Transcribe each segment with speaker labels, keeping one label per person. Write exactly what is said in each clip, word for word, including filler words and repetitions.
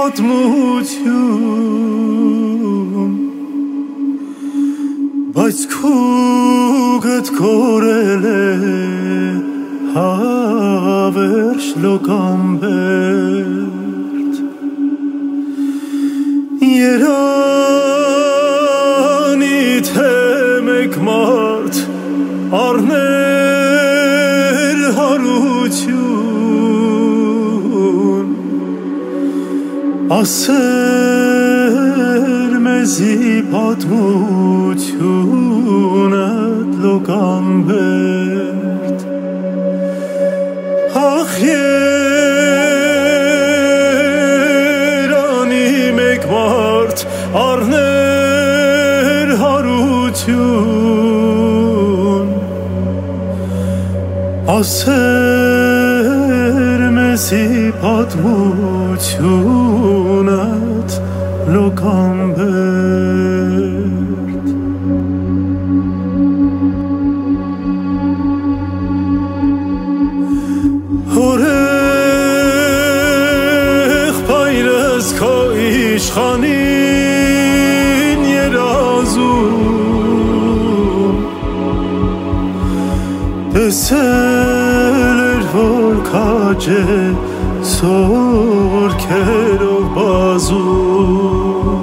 Speaker 1: պատմություն բայց քուգդ կորել է հավերժ լոկամբերտ երանի թե մեկ մարդ առներ հարություն ասեր մեզի պատմությունը լոկամբերտ ախ երանի մեկ մարդ առներ հարություն ասեր մեզի պատմությունդ լոկամբերտ հորեղ պայրս քո իշխանին երազում տեսել էր որ քաջ է սորքերով բազում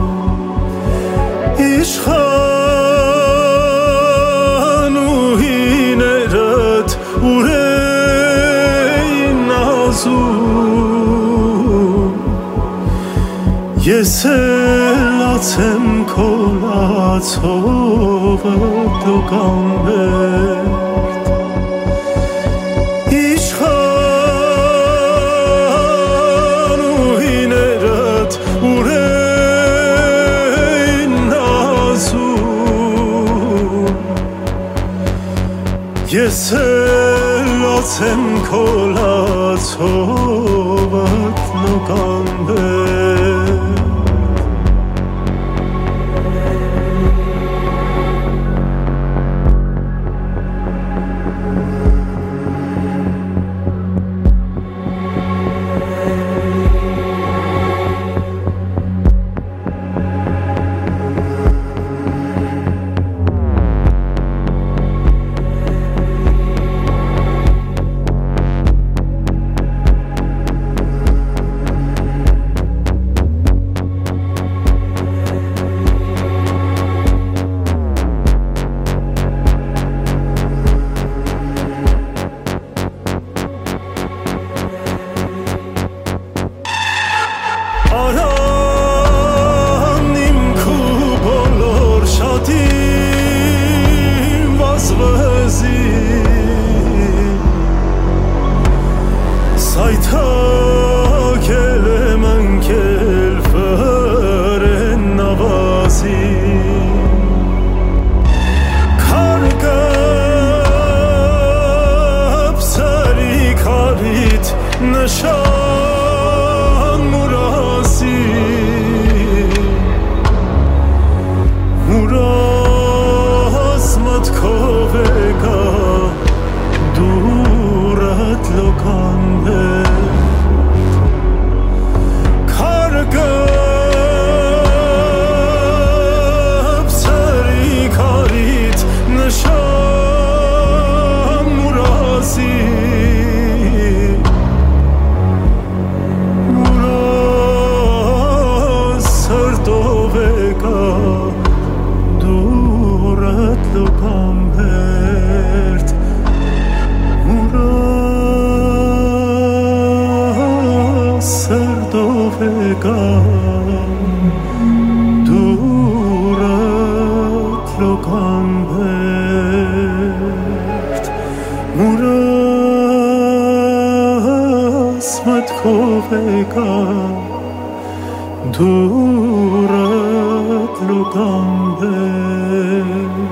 Speaker 1: իշխանուհիներդ ուր էին նազում ես էլ ացեմ քո լացովը լոկամբերտ Ես էլ ացեմ քո լացովդ լոկամբերտ նշան մուրասի մուրաս մտքով եկա դուրդ լոկամբերտ քարգապ սրի քարիտ նշան մուրասի դուրդ լոկամբերտ մուրաս սրտով եկա դուրդ լոկամբերտ մուրաս մտքով եկա դուրդ լոկամբերտ